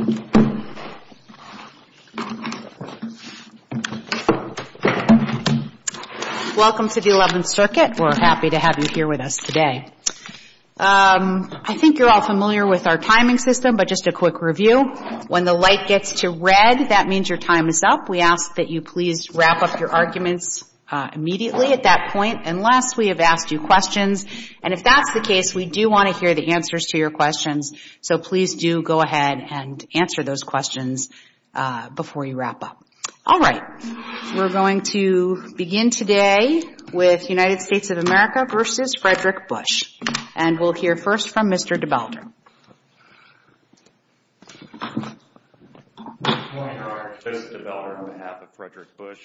Welcome to the 11th Circuit. We're happy to have you here with us today. I think you're all familiar with our timing system, but just a quick review. When the light gets to red, that means your time is up. We ask that you please wrap up your arguments immediately at that point, unless we have asked you questions. And if that's the case, we do want to hear the answers to your questions. So please do go ahead and answer those questions before you wrap up. All right. We're going to begin today with United States of America versus Frederick Bush. And we'll hear first from Mr. DeBelder. Good morning, Your Honor. Joseph DeBelder on behalf of Frederick Bush.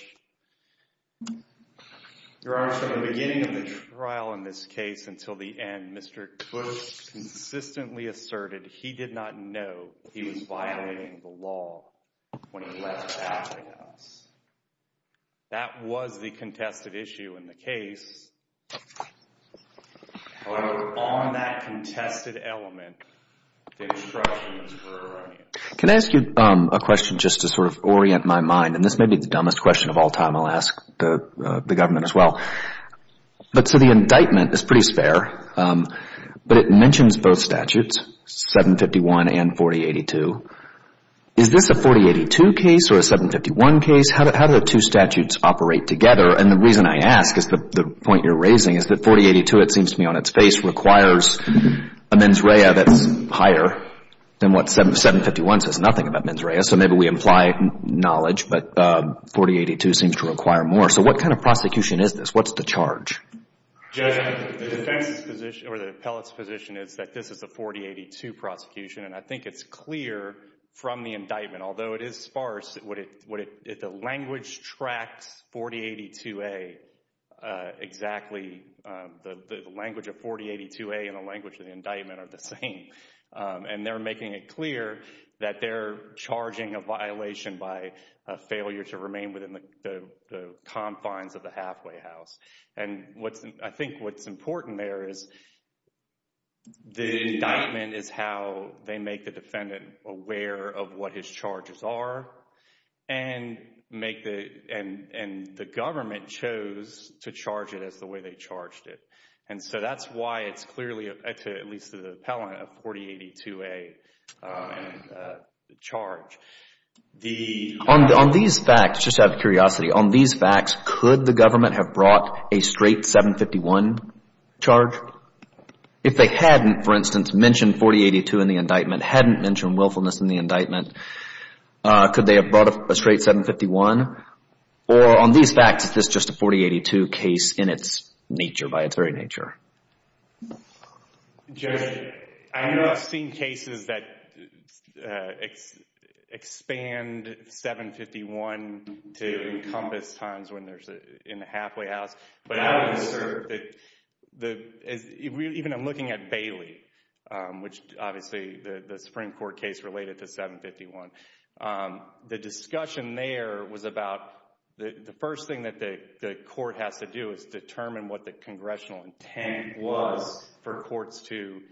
Your Honor, from the beginning of the trial in this case until the end, Mr. Bush consistently asserted he did not know he was violating the law when he left the halfway house. That was the contested issue in the case. However, on that contested element, the instructions were erroneous. Can I ask you a question just to sort of orient my mind? And this may be the dumbest question of all time. I'll ask the government as well. But so the indictment is pretty spare, but it mentions both statutes, 751 and 4082. Is this a 4082 case or a 751 case? How do the two statutes operate together? And the reason I ask is the point you're raising is that 4082, it seems to me on its face, requires a mens rea that's higher than what 751 says nothing about mens rea. So maybe we imply knowledge, but 4082 seems to require more. So what kind of prosecution is this? What's the charge? Judge, the defense's position, or the appellate's position, is that this is a 4082 prosecution, and I think it's clear from the indictment, although it is sparse, the language tracks 4082A exactly. The language of 4082A and the language of the indictment are the same. And they're making it clear that they're charging a violation by a failure to remain within the confines of the halfway house. And I think what's important there is the indictment is how they make the defendant aware of what his charges are, and the government chose to charge it as the way they charged it. And so that's why it's clearly, at least to the appellant, a 4082A charge. On these facts, just out of curiosity, on these facts, could the government have brought a straight 751 charge? If they hadn't, for instance, mentioned 4082 in the indictment, hadn't mentioned willfulness in the indictment, could they have brought a straight 751? Or on these facts, is this just a 4082 case in its nature, by its very nature? Judge, I know I've seen cases that expand 751 to encompass times when there's in the halfway house, but I would assert that even I'm looking at Bailey, which obviously the Supreme Court case related to 751. The discussion there was about the first thing that the court has to do is determine what the congressional intent was for courts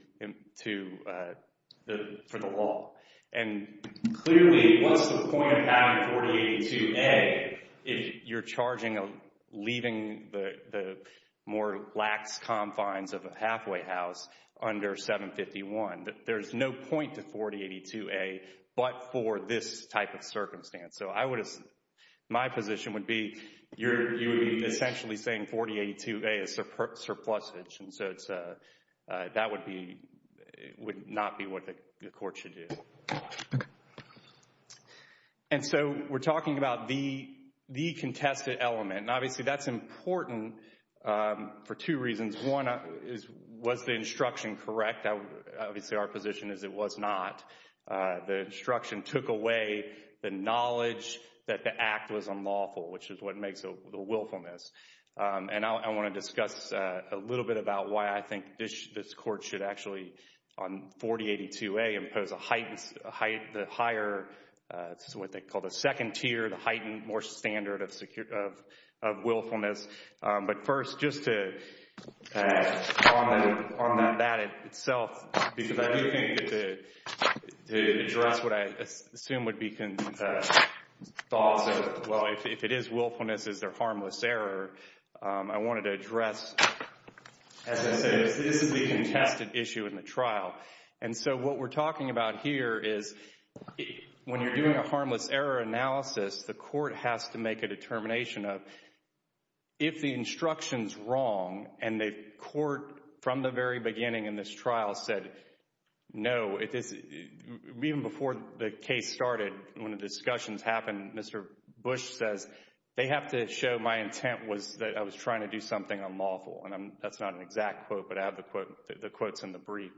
for the law. And clearly, what's the point of having 4082A if you're charging leaving the more lax confines of a halfway house under 751? There's no point to 4082A but for this type of circumstance. So my position would be you would be essentially saying 4082A is surplusage, and so that would not be what the court should do. Okay. And so we're talking about the contested element, and obviously that's important for two reasons. One was the instruction correct? Obviously our position is it was not. The instruction took away the knowledge that the act was unlawful, which is what makes the willfulness. And I want to discuss a little bit about why I think this court should actually, on 4082A, impose the higher, what they call the second tier, the heightened, more standard of willfulness. But first, just to on that itself, because I do think that to address what I assume would be thoughts of, well, if it is willfulness, is there harmless error? I wanted to address, as I said, this is the contested issue in the trial. And so what we're talking about here is when you're doing a harmless error analysis, the court has to make a determination of if the instruction's wrong and the court from the very beginning in this trial said, no, even before the case started, when the discussions happened, Mr. Bush says, they have to show my intent was that I was trying to do something unlawful. And that's not an exact quote, but I have the quotes in the brief.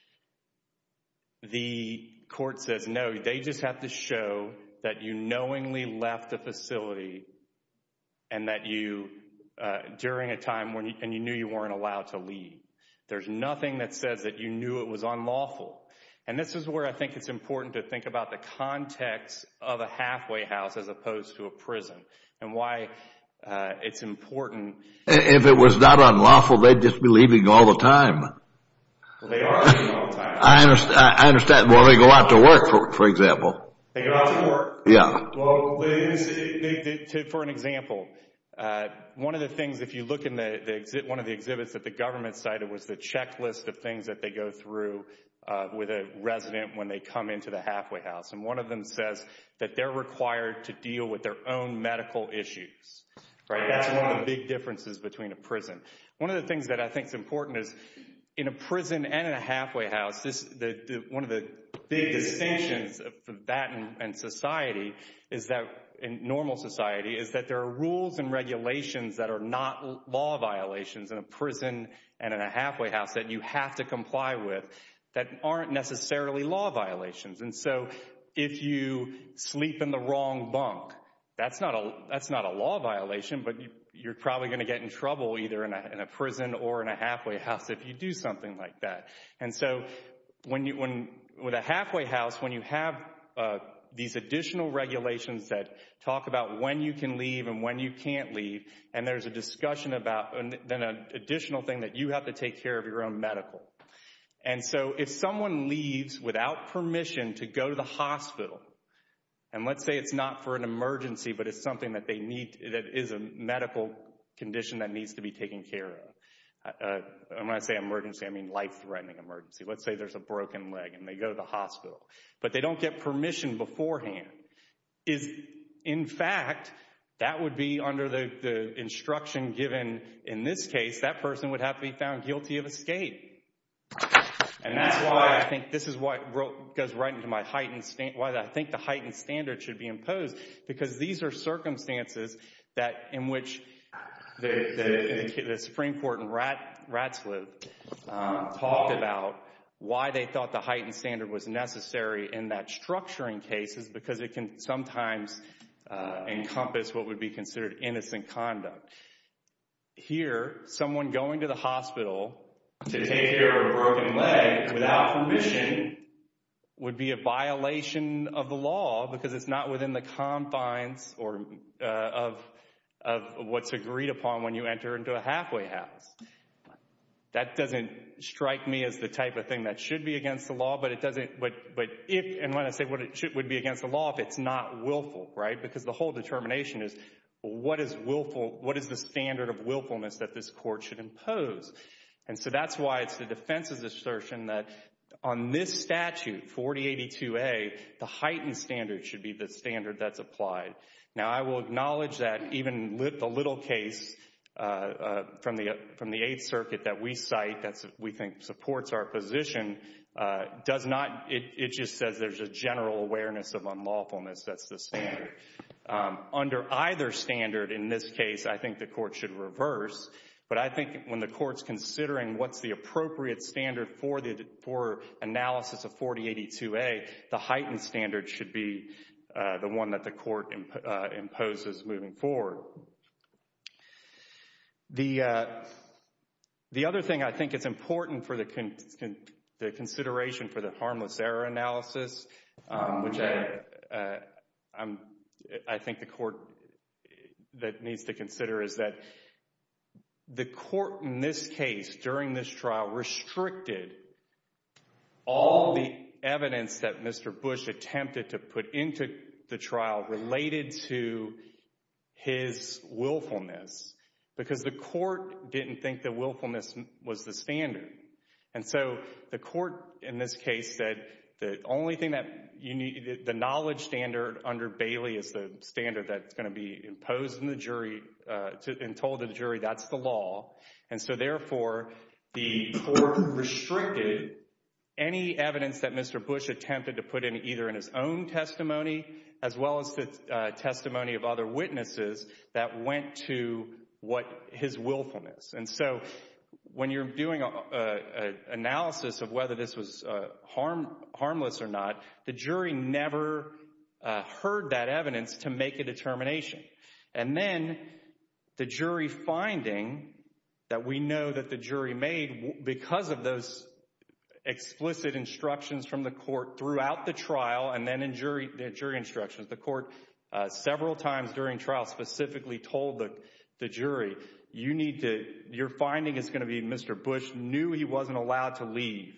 The court says, no, they just have to show that you knowingly left the facility and that you, during a time when you knew you weren't allowed to leave. There's nothing that says that you knew it was unlawful. And this is where I think it's important to think about the context of a halfway house as opposed to a prison and why it's important. If it was not unlawful, they'd just be leaving all the time. Well, they are leaving all the time. I understand. Well, they go out to work, for example. They go out to work. Yeah. Well, for an example, one of the things, if you look in one of the exhibits that the government cited was the checklist of things that they go through with a resident when they come into the halfway house. And one of them says that they're required to deal with their own medical issues. Right? That's one of the big differences between a prison. One of the things that I think is important is in a prison and in a halfway house, one of the big distinctions of that and society is that in normal society is that there are rules and regulations that are not law violations in a prison and in a halfway house that you have to comply with that aren't necessarily law violations. And so if you sleep in the wrong bunk, that's not a law violation, but you're probably going to get in trouble either in a prison or in a halfway house if you do something like that. And so with a halfway house, when you have these additional regulations that talk about when you can leave and when you can't leave, and there's a discussion about, and then an additional thing that you have to take care of your own medical. And so if someone leaves without permission to go to the hospital, and let's say it's not for an emergency, but it's something that they need, that is a medical condition that needs to be taken care of. When I say emergency, I mean life-threatening emergency. Let's say there's a broken leg and they go to the hospital, but they don't get permission beforehand. In fact, that would be under the instruction given in this case, that person would have to be found guilty of escape. And that's why I think this is what goes right into my why I think the heightened standard should be imposed, because these are circumstances in which the Supreme Court in Ratzliff talked about why they thought the heightened standard was necessary in that structuring cases, because it can sometimes encompass what would be considered innocent conduct. Here, someone going to the hospital to take care of a broken leg without permission would be a violation of the law because it's not within the confines of what's agreed upon when you enter into a halfway house. That doesn't strike me as the type of thing that should be against the law, but it doesn't. But if, and when I say what it would be against the law, if it's not willful, right? Because the whole determination is, what is willful? What is the standard of willfulness that this court should impose? And so that's why it's the defense's assertion that on this statute, 4082A, the heightened standard should be the standard that's applied. Now, I will acknowledge that even the little case from the Eighth Circuit that we cite, that we think supports our position, does not. It just says there's a general awareness of unlawfulness. That's the standard. Under either standard, in this case, I think the court should reverse. But I think when the court's considering what's the appropriate standard for analysis of 4082A, the heightened standard should be the one that the court imposes moving forward. The other thing I think it's important for the consideration for the harmless error analysis, which I think the court that needs to consider, is that the court in this case, during this trial, restricted all the evidence that Mr. Bush attempted to put into the trial related to his willfulness, because the court didn't think that willfulness was the standard. And so the court in this case said the only thing that you need, the knowledge standard under Bailey is the standard that's going to be imposed in the jury and told to the jury that's the law. And so therefore, the court restricted any evidence that Mr. Bush attempted to put in either in his own testimony as well as the testimony of other witnesses that went to what his willfulness. And so when you're doing an analysis of whether this was harmless or not, the jury never heard that evidence to make a determination. And then the jury finding that we know that the jury made because of those explicit instructions from the court throughout the trial and then in jury instructions, the court several times during trial specifically told the jury, your finding is going to be Mr. Bush knew he wasn't allowed to leave.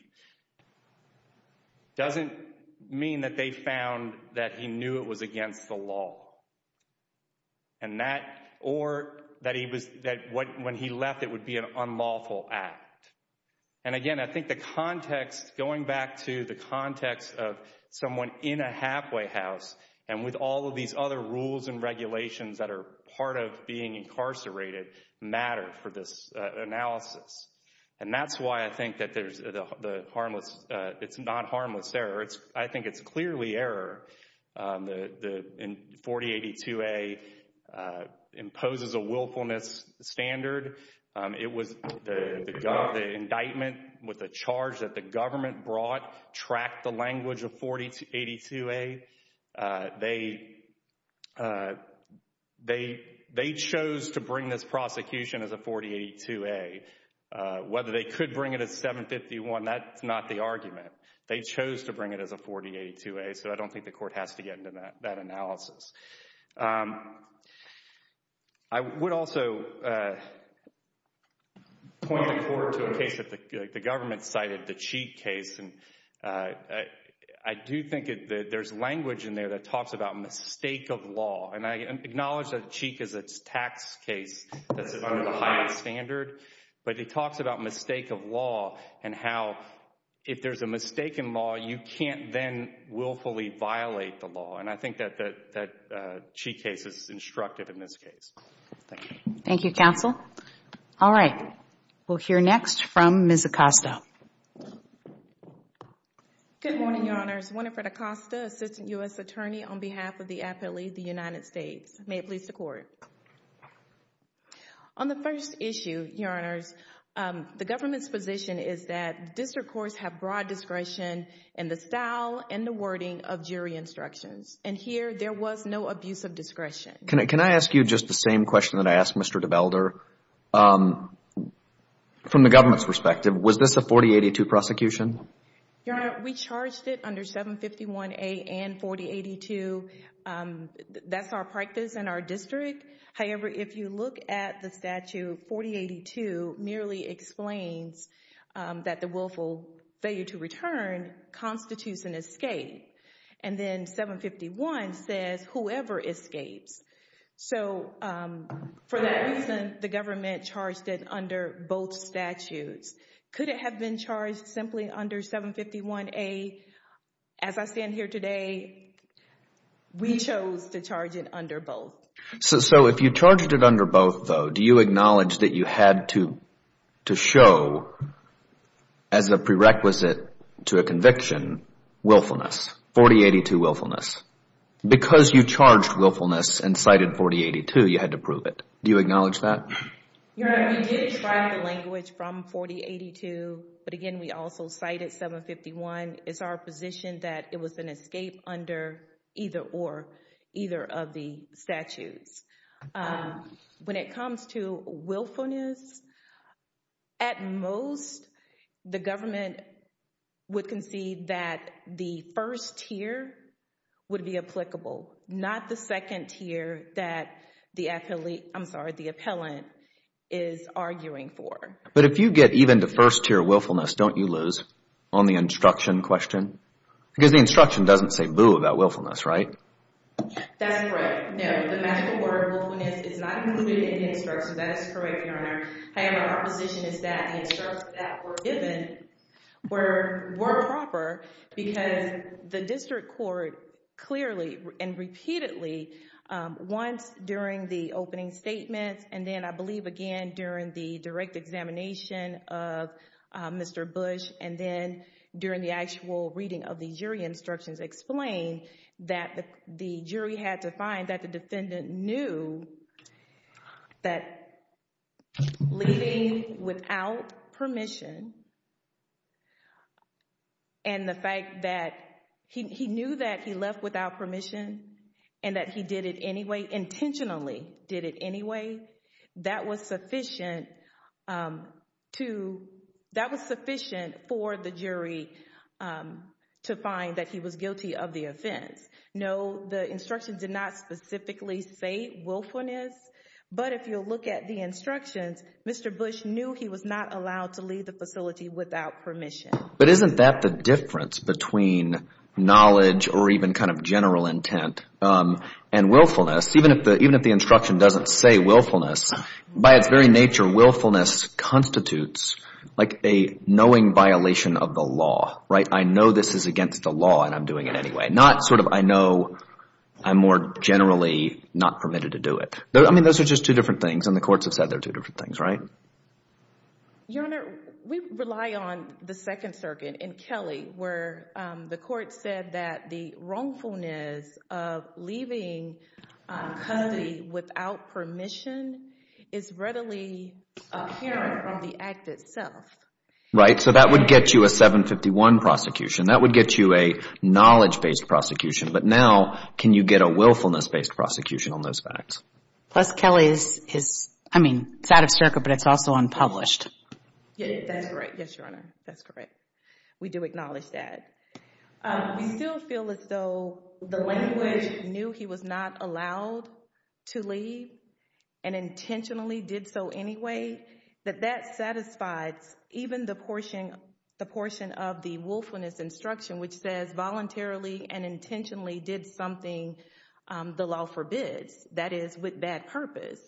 Doesn't mean that they found that he knew it was against the law. And that, or that when he left it would be an unlawful act. And again, I think the context, going back to the context of someone in a halfway house and with all of these other rules and regulations that are part of being incarcerated matter for this analysis. And that's why I think that there's the harmless, it's not harmless error. I think it's clearly error. In 4082A imposes a willfulness standard. It was the indictment with the charge that the government brought tracked the language of 4082A. They chose to bring this prosecution as a 4082A. Whether they could bring it as 751, that's not the argument. They chose to bring it as a 4082A, so I don't think the court has to get into that analysis. I would also point the court to a case that the government cited, the Cheek case, and I do think that there's language in there that talks about mistake of law. And I acknowledge that Cheek is a tax case that's under the highest standard, but it talks about mistake of law and how if there's a mistake in law, you can't then willfully violate the law. And I think that Cheek case is instructive in this case. Thank you. Thank you, counsel. All right. We'll hear next from Ms. Acosta. Good morning, Your Honors. Winifred Acosta, Assistant U.S. Attorney on behalf of the appellee, the United States. May it please the Court. On the first issue, Your Honors, the government's position is that district courts have broad discretion in the style and the wording of jury instructions. And here, there was no abuse of discretion. Can I ask you just the same question that I asked Mr. DeBelder? From the government's perspective, was this a 4082 prosecution? Your Honor, we charged it under 751A and 4082. That's our practice in our district. However, if you look at the statute, 4082 merely explains that the willful failure to return constitutes an escape. And then 751 says whoever escapes. So for that reason, the government charged it under both statutes. Could it have been charged simply under 751A? As I stand here today, we chose to charge it under both. So if you charged it under both, though, do you acknowledge that you had to show as a prerequisite to a conviction willfulness, 4082 willfulness? Because you charged willfulness and cited 4082, you had to prove it. Do you acknowledge that? Your Honor, we did track the language from 4082, but again, we also cited 751. It's our position that it was an escape under either of the statutes. When it comes to willfulness, at most, the government would concede that the first tier would be applicable, not the second tier that the appellant is arguing for. But if you get even to first tier willfulness, don't you lose on the instruction question? Because the instruction doesn't say boo about willfulness, right? That's correct. No, the magical word willfulness is not included in the instructions. That is correct, Your Honor. However, our position is that the instructions that were given were proper because the district court clearly and repeatedly, once during the opening statements and then I believe again during the direct examination of Mr. Bush and then during the actual reading of the jury instructions explained that the jury had to find that the defendant knew that leaving without permission and the fact that he knew that he left without permission and that he did it anyway, intentionally did it anyway, that was sufficient for the jury to find that he was guilty of the offense. No, the instructions did not specifically say willfulness, but if you look at the instructions, Mr. Bush knew he was not allowed to leave the facility without permission. But isn't that the difference between knowledge or even kind of general intent and willfulness? Even if the instruction doesn't say willfulness, by its very nature, willfulness constitutes like a knowing violation of the law, right? I know this is against the law and I'm doing it anyway. Not sort of I know I'm more generally not permitted to do it. I mean, those are just two different things, and the courts have said they're two different things, right? Your Honor, we rely on the Second Circuit in Kelly where the court said that the wrongfulness of leaving custody without permission is readily apparent from the act itself. Right, so that would get you a 751 prosecution. That would get you a knowledge-based prosecution. But now, can you get a willfulness-based prosecution on those facts? Plus, Kelly is it's out of circuit, but it's also unpublished. Yeah, that's correct. Yes, Your Honor, that's correct. We do acknowledge that. We still feel as though the language knew he was not allowed to leave and intentionally did so anyway, that satisfies even the portion of the willfulness instruction which says voluntarily and intentionally did something the law forbids, that is with bad purpose.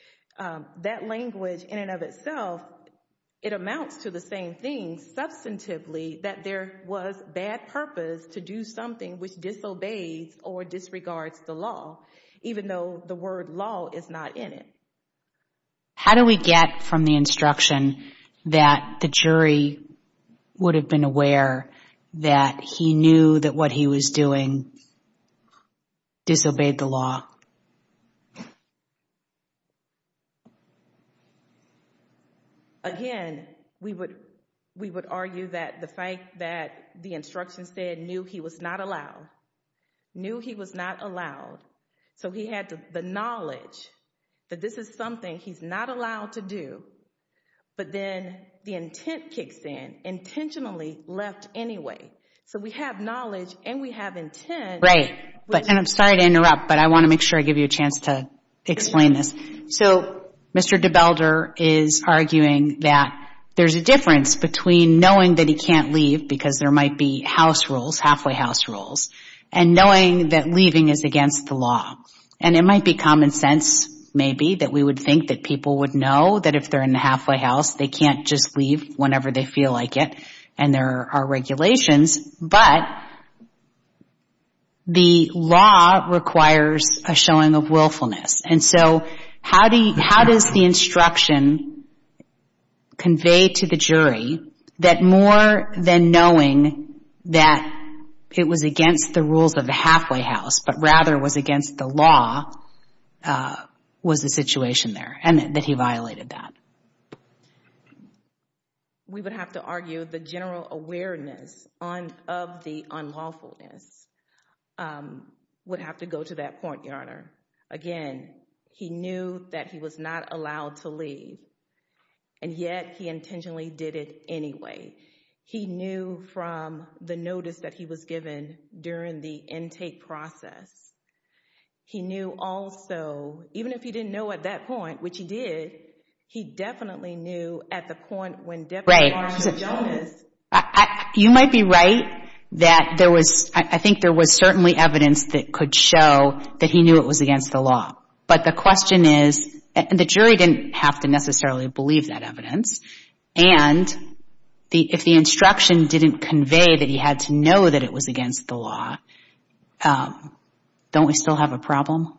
That language in and of itself, it amounts to the same thing substantively, that there was bad purpose to do something which disobeys or disregards the law, even though the word law is not in it. How do we get from the instruction that the jury would have been aware that he knew that what he was doing disobeyed the law? Again, we would argue that the fact that the instruction said knew he was not allowed, so he had the knowledge that this is something he's not allowed to do, but then the intent kicks in, intentionally left anyway. So we have knowledge and we have intent. Right, and I'm sorry to interrupt, but I want to make sure I give you a chance to explain this. So Mr. DeBelder is arguing that there's a difference between knowing that he can't leave because there might be house rules, halfway house rules, and knowing that leaving is against the law. And it might be common sense, maybe, that we would think that people would know that if they're in the halfway house, they can't just leave whenever they feel like it, and there are regulations, but the law requires a showing of willfulness. And so how does the instruction convey to the jury that more than knowing that it was against the rules of the halfway house, but rather was against the law, was the situation there, and that he violated that? We would have to argue the general awareness of the unlawfulness would have to go to that point, Your Honor. Again, he knew that he was not allowed to leave, and yet he intentionally did it anyway. He knew from the notice that he was given during the intake process. He knew also, even if he didn't know at that point, which he did, he definitely knew at the point when Deputy Marshal Jonas... You might be right that there was, I think there was certainly evidence that could show that he knew it was against the law. But the question is, and the jury didn't have to necessarily believe that evidence, and if the instruction didn't convey that he had to know that it was against the law, don't we still have a problem?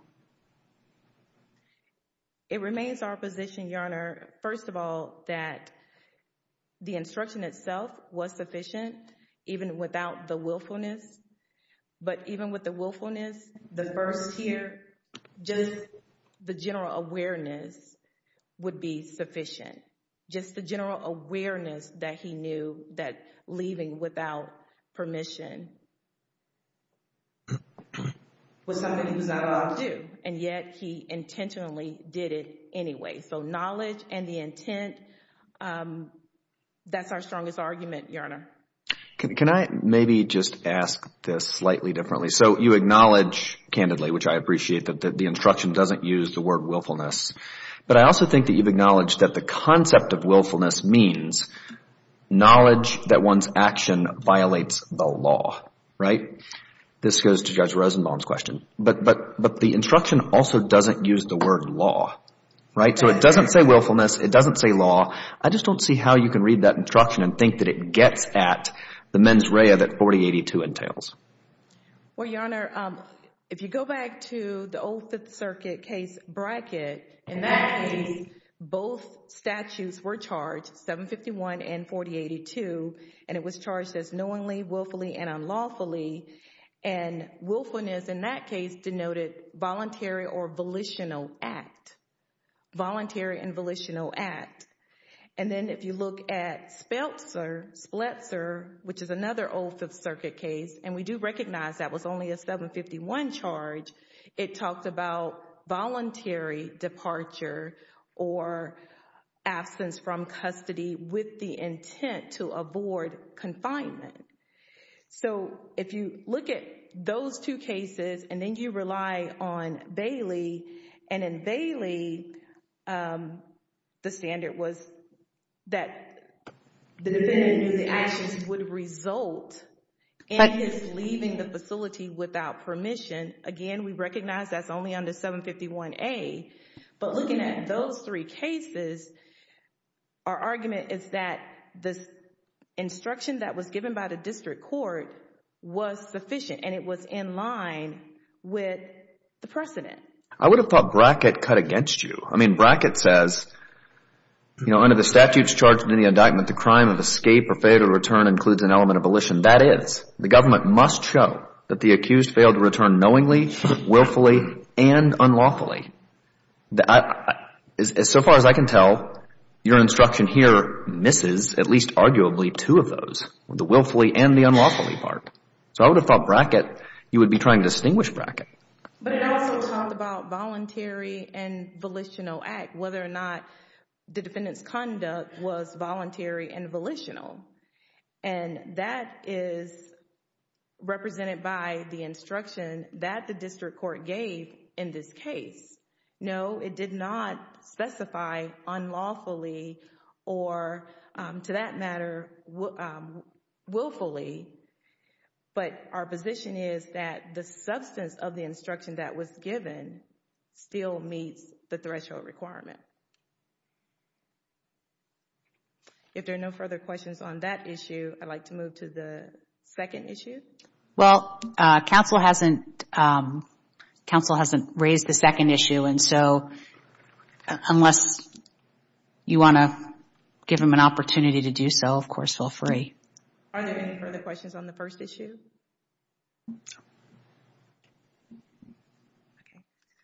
It remains our position, Your Honor, first of all, that the instruction itself was sufficient, even without the willfulness. But even with the willfulness, the first tier, just the general awareness would be sufficient. Just the general awareness that he knew that leaving without permission was something he was not allowed to do, and yet he intentionally did it anyway. So knowledge and the intent, that's our strongest argument, Your Honor. Can I maybe just ask this slightly differently? So you acknowledge, candidly, which I appreciate, that the instruction doesn't use the word willfulness. But I also think that you've acknowledged that the concept of willfulness means knowledge that one's action violates the law, right? This goes to Judge Rosenbaum's question. But the instruction also doesn't use the word law, right? So it doesn't say willfulness. It doesn't say law. I just don't see how you can read that instruction and think that it gets at the mens rea that 4082 entails. Well, Your Honor, if you go back to the old Fifth Circuit case Brackett, in that case, both statutes were charged, 751 and 4082, and it was charged as knowingly, willfully, and unlawfully. And willfulness in that case denoted voluntary or volitional act. Voluntary and volitional act. And then if you look at Spletzer, which is another old Fifth Circuit case, and we do recognize that was only a 751 charge, it talked about voluntary departure or absence from custody with the intent to avoid confinement. So if you look at those two cases and then you rely on Bailey, and in Bailey, the standard was that the defendant knew the actions would result in his leaving the facility without permission. Again, we recognize that's only under 751A. But looking at those three cases, our argument is that this instruction that was given by the district court was sufficient and it was in line with the precedent. I would have thought Brackett cut against you. I mean, Brackett says, under the statutes charged in the indictment, the crime of escape or failure to return includes an element of volition. That is, the government must show that the accused failed to return knowingly, willfully, and unlawfully. So far as I can tell, your instruction here misses at least arguably two of those, the willfully and the unlawfully part. So I would have thought Brackett, you would be trying to distinguish Brackett. But it also talked about voluntary and volitional act, whether or not the defendant's conduct was voluntary and volitional. And that is represented by the instruction that the district court gave in this case. No, it did not specify unlawfully or, to that matter, willfully. But our position is that the substance of the instruction that was given still meets the threshold requirement. If there are no further questions on that issue, I'd like to move to the second issue. Well, counsel hasn't raised the second issue, and so unless you want to give him an opportunity to do so, of course, feel free. Are there any further questions on the first issue? Okay.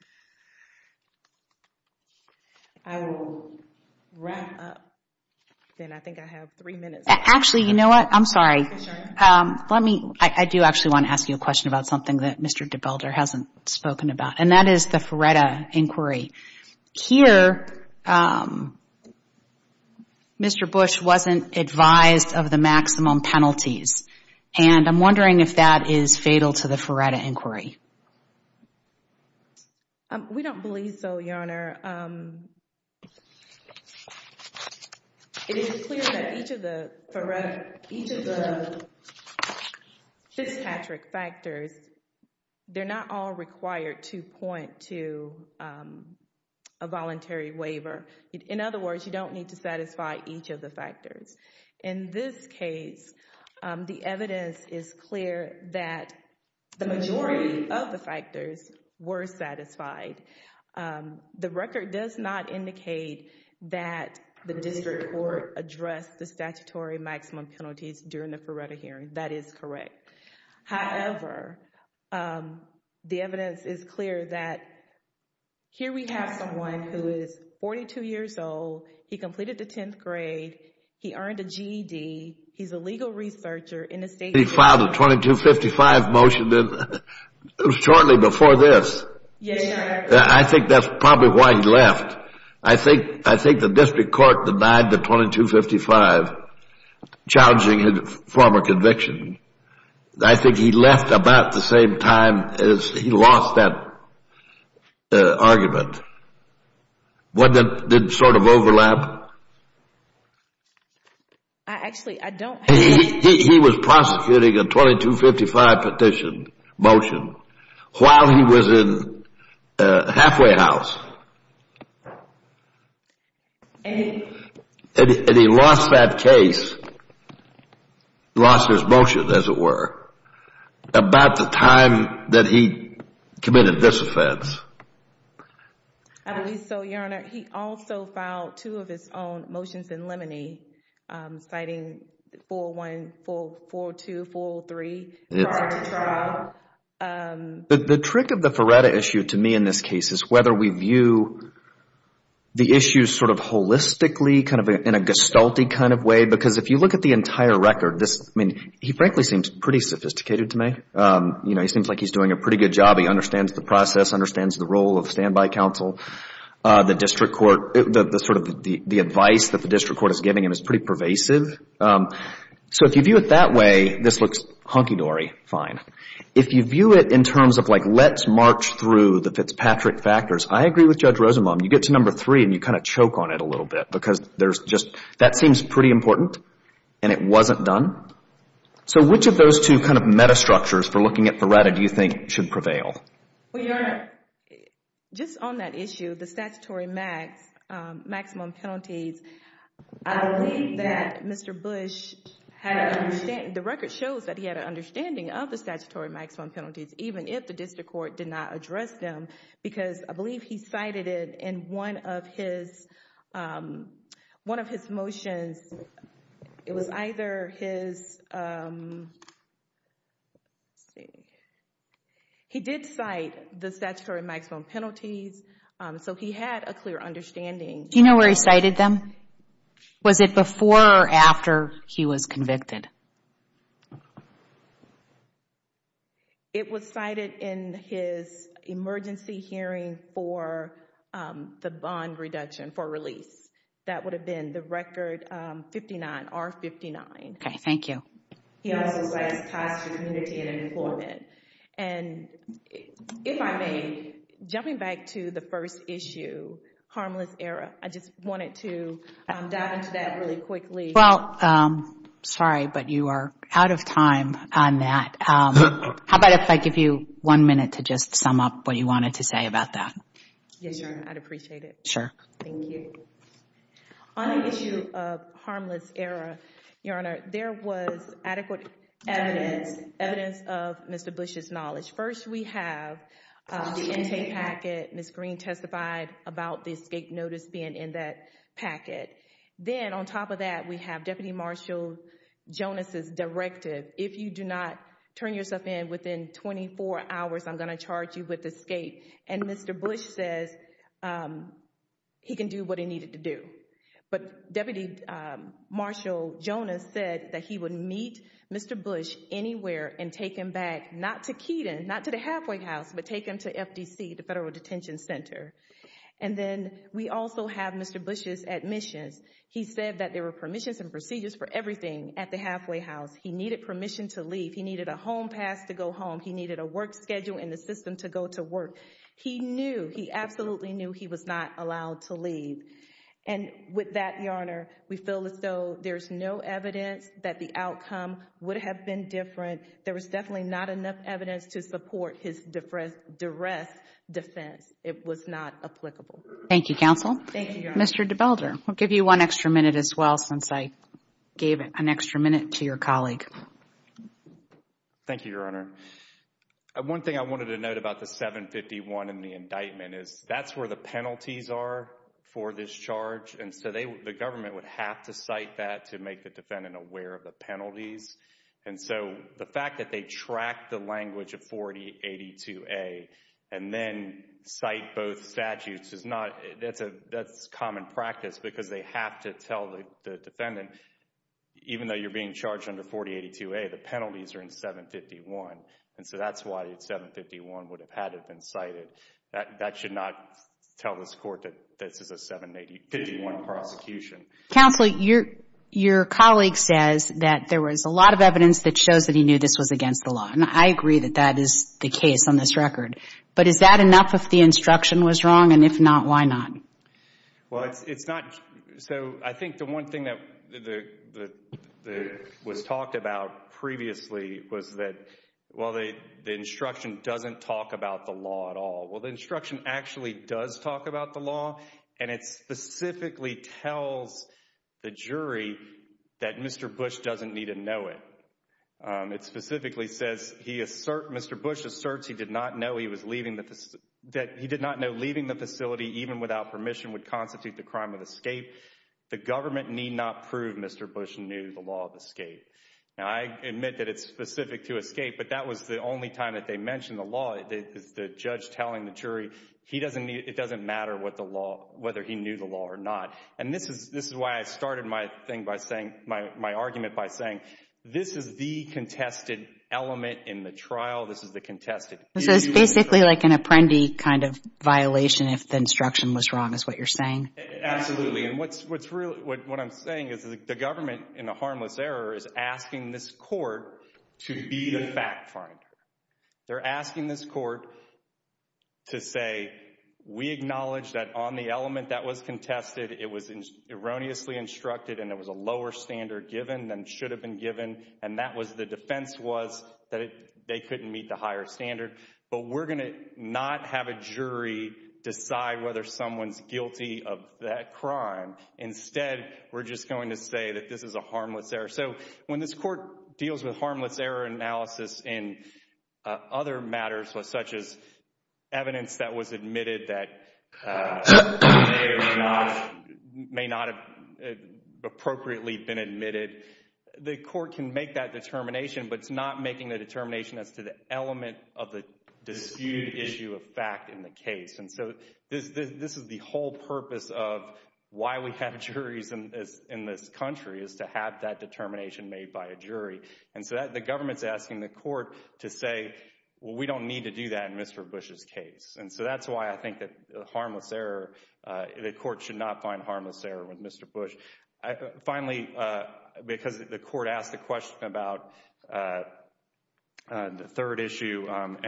I will wrap up. Then I think I have 3 minutes. Actually, you know what? I'm sorry. Sure. I do actually want to ask you a question about something that Mr. DeBelder hasn't spoken about, and that is the Ferretta inquiry. Here, Mr. Bush wasn't advised of the maximum penalties, and I'm wondering if that is fatal to the Ferretta inquiry. We don't believe so, Your Honor. It is clear that each of the Fitzpatrick factors, they're not all required to point to a voluntary waiver. In other words, you don't need to satisfy each of the factors. In this case, the evidence is clear that the majority of the factors were satisfied. The record does not indicate that the district court addressed the statutory maximum penalties during the Ferretta hearing. That is correct. However, the evidence is clear that here we have someone who is 42 years old. He completed the 10th grade. He earned a GED. He's a legal researcher in the state. He filed a 2255 motion shortly before this. Yes, Your Honor. I think that's probably why he left. I think the district court denied the 2255, challenging his former conviction. I think he left about the same time as he lost that argument. Did sort of overlap? I don't have He was prosecuting a 2255 motion while he was in halfway house. And he lost that case, lost his motion, as it were, about the time that he committed this offense. I believe so, Your Honor. He also filed 2 of his own motions in limine, citing 401, 402, 403 prior to trial. The trick of the Ferretta issue to me in this case is whether we view the issues sort of holistically, kind of in a Gestalty kind of way, because if you look at the entire record, he frankly seems pretty sophisticated to me. He seems like he's doing a pretty good job. He understands the process, understands the role of standby counsel. The district court, the advice that the district court is giving him is pretty pervasive. So if you view it that way, this looks hunky-dory, fine. If you view it in terms of let's march through the Fitzpatrick factors, I agree with Judge Rosenbaum. You get to number 3 and you kind of choke on it a little bit because that seems pretty important and it wasn't done. So which of those 2 kind of metastructures for looking at Ferretta do you think should prevail? Well, Your Honor, just on that issue, the statutory maximum penalties, I believe that Mr. Bush had an understanding. The record shows that he had an understanding of the statutory maximum penalties, even if the district court did not address them, because I believe he cited it in one of his motions. It was either his. He did cite the statutory maximum penalties, so he had a clear understanding. Do you know where he cited them? Was it before or after he was convicted? It was cited in his emergency hearing for the bond reduction for release. That would have been the record 59, R59. Okay, thank you. He also cites ties to community and employment. And if I may, jumping back to the first issue, harmless error, I just wanted to dive into that really quickly. Well, sorry, but you are out of time on that. How about if I give you 1 minute to just sum up what you wanted to say about that? Yes, Your Honor, I'd appreciate it. Sure. Thank you. On the issue of harmless error, Your Honor, there was adequate evidence of Mr. Bush's knowledge. First, we have the intake packet. Ms. Green testified about the escape notice being in that packet. Then, on top of that, we have Deputy Marshal Jonas's directive. If you do not turn yourself in within 24 hours, I'm going to charge you with escape. And Mr. Bush says he can do what he needed to do. But Deputy Marshal Jonas said that he would meet Mr. Bush anywhere and take him back, not to Keaton, not to the halfway house, but take him to FDC, the Federal Detention Center. And then we also have Mr. Bush's admissions. He said that there were permissions and procedures for everything at the halfway house. He needed permission to leave. He needed a home pass to go home. He needed a work schedule in the system to go to work. He absolutely knew he was not allowed to leave. And with that, Your Honor, we feel as though there's no evidence that the outcome would have been different. There was definitely not enough evidence to support his duress defense. It was not applicable. Thank you, counsel. Thank you, Your Honor. Mr. DeBelder, we'll give you 1 extra minute as well since I gave an extra minute to your colleague. Thank you, Your Honor. One thing I wanted to note about the 751 in the indictment is that's where the penalties are for this charge. And so the government would have to cite that to make the defendant aware of the penalties. And so the fact that they track the language of 4082A and then cite both statutes is not, that's common practice because they have to tell the defendant, even though you're being charged under 4082A, the penalties are in 751. And so that's why 751 would have had to have been cited. That should not tell this court that this is a 751 prosecution. Counsel, your colleague says that there was a lot of evidence that shows that he knew this was against the law. And I agree that that is the case on this record. But is that enough if the instruction was wrong? And if not, why not? Well, it's not. So I think the one thing that was talked about previously was that, well, the instruction doesn't talk about the law at all. Well, the instruction actually does talk about the law, and it specifically tells the jury that Mr. Bush doesn't need to know it. It specifically says Mr. Bush asserts he did not know leaving the facility even without permission would constitute the crime of escape. The government need not prove Mr. Bush knew the law of escape. Now, I admit that it's specific to escape, but that was the only time that they mentioned the law. It's the judge telling the jury it doesn't matter whether he knew the law or not. And this is why I started my thing by saying, my argument by saying, this is the contested element in the trial. This is the contested issue. So it's basically like an Apprendi kind of violation if the instruction was wrong, is what you're saying? Absolutely. And what I'm saying is the government, in a harmless error, is asking this court to be the fact finder. They're asking this court to say, we acknowledge that on the element that was contested, it was erroneously instructed and there was a lower standard given than should have been given, and that was the defense was that they couldn't meet the higher standard. But we're going to not have a jury decide whether someone's guilty of that crime. Instead, we're just going to say that this is a harmless error. So when this court deals with harmless error analysis in other matters, such as evidence that was admitted that may not have appropriately been admitted, the court can make that determination, but it's not making the determination as to the element of the disputed issue of fact in the case. And so this is the whole purpose of why we have juries in this country, is to have that determination made by a jury. And so the government's asking the court to say, well, we don't need to do that in Mr. Bush's case. And so that's why I think that harmless error, the court should not find harmless error with Mr. Bush. Finally, because the court asked the question about the third issue,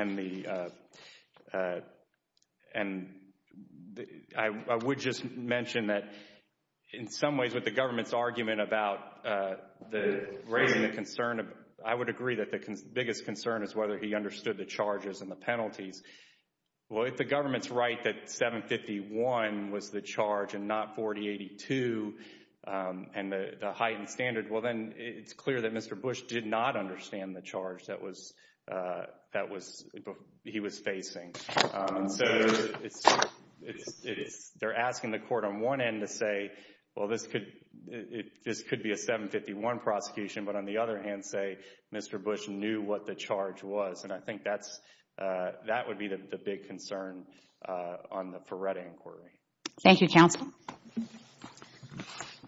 I would just mention that in some ways with the government's argument about raising the concern, I would agree that the biggest concern is whether he understood the charges and the penalties. Well, if the government's right that 751 was the charge and not 4082 and the heightened standard, well, then it's clear that Mr. Bush did not understand the charge that he was facing. So they're asking the court on one end to say, well, this could be a 751 prosecution, but on the other hand say Mr. Bush knew what the charge was. And I think that would be the big concern on the Ferretti inquiry. Thank you, counsel.